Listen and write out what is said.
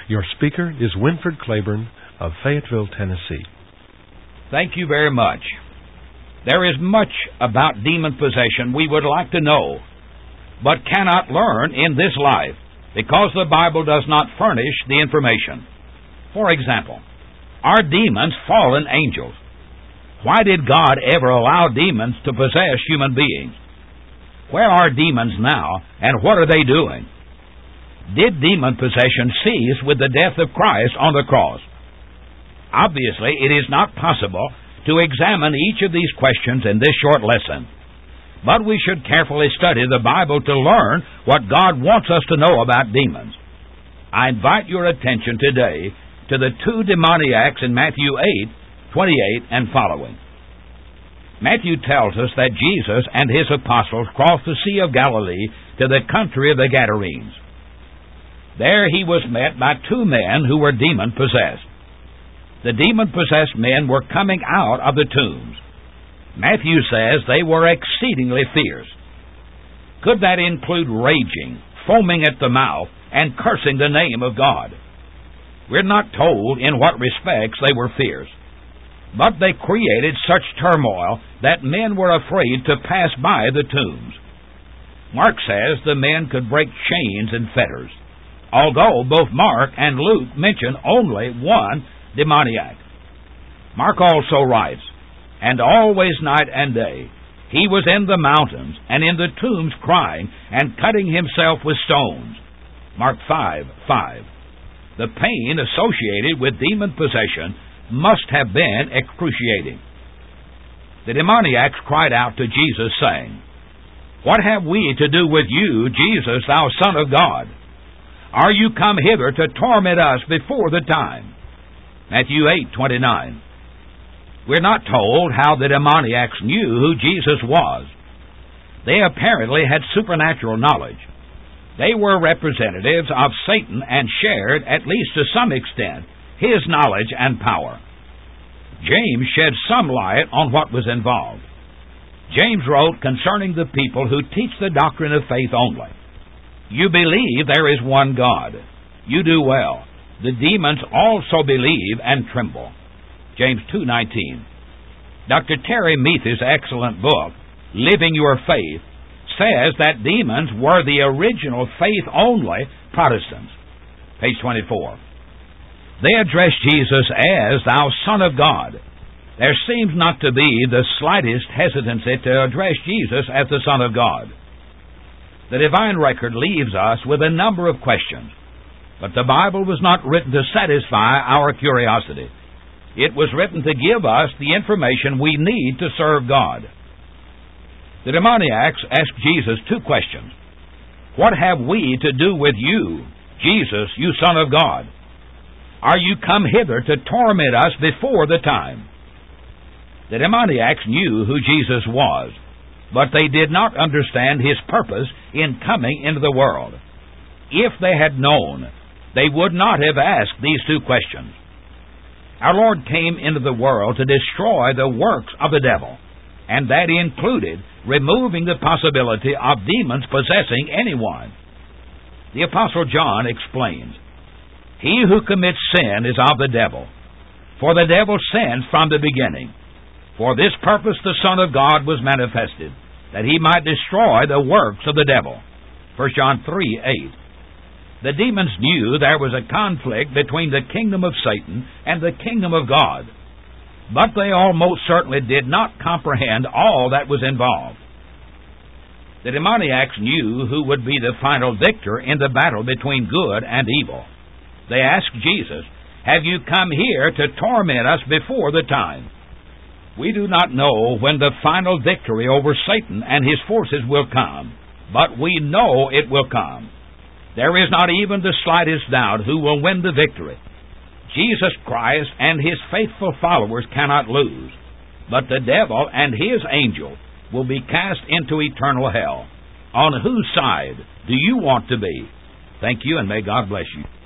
Your speaker is Winford Claiborne of Fayetteville, Tennessee. Thank you very much. There is much about demon possession we would like to know, but cannot learn in this life because the Bible does not furnish the information. For example, are demons fallen angels? Why did God ever allow demons to possess human beings? Where are demons now, and what are they doing? Did demon possession cease with the death of Christ on the cross? Obviously, it is not possible to examine each of these questions in this short lesson. But we should carefully study the Bible to learn what God wants us to know about demons. I invite your attention today to the two demoniacs in Matthew 8:28 and following. Matthew tells us that Jesus and his apostles crossed the Sea of Galilee to the country of the Gadarenes. There he was met by two men who were demon-possessed. The demon-possessed men were coming out of the tombs. Matthew says they were exceedingly fierce. Could that include raging, foaming at the mouth, and cursing the name of God? We're not told in what respects they were fierce, but they created such turmoil that men were afraid to pass by the tombs. Mark says the men could break chains and fetters, although both Mark and Luke mention only one demoniac. Mark also writes, "And always night and day he was in the mountains and in the tombs crying and cutting himself with stones." Mark 5:5. The pain associated with demon possession must have been excruciating. The demoniacs cried out to Jesus, saying, "What have we to do with you, Jesus, thou Son of God? Are you come hither to torment us before the time?" Matthew 8:29. We're not told how the demoniacs knew who Jesus was. They apparently had supernatural knowledge. They were representatives of Satan and shared, at least to some extent, his knowledge and power. James shed some light on what was involved. James wrote concerning the people who teach the doctrine of faith only. "You believe there is one God. You do well. The demons also believe and tremble." James 2:19. Dr. Terry Meath's excellent book, Living Your Faith, says that demons were the original faith-only Protestants. Page 24. They addressed Jesus as thou Son of God. There seems not to be the slightest hesitancy to address Jesus as the Son of God. The divine record leaves us with a number of questions, but the Bible was not written to satisfy our curiosity. It was written to give us the information we need to serve God. The demoniacs asked Jesus two questions. "What have we to do with you, Jesus, you Son of God? Are you come hither to torment us before the time?" The demoniacs knew who Jesus was, but they did not understand his purpose in coming into the world. If they had known, they would not have asked these two questions. Our Lord came into the world to destroy the works of the devil, and that included removing the possibility of demons possessing anyone. The Apostle John explains, "He who commits sin is of the devil, for the devil sins from the beginning. For this purpose the Son of God was manifested, that he might destroy the works of the devil." 1 John 3:8. The demons knew there was a conflict between the kingdom of Satan and the kingdom of God, but they almost certainly did not comprehend all that was involved. The demoniacs knew who would be the final victor in the battle between good and evil. They asked Jesus, "Have you come here to torment us before the time?" We do not know when the final victory over Satan and his forces will come, but we know it will come. There is not even the slightest doubt who will win the victory. Jesus Christ and his faithful followers cannot lose, but the devil and his angel will be cast into eternal hell. On whose side do you want to be? Thank you, and may God bless you.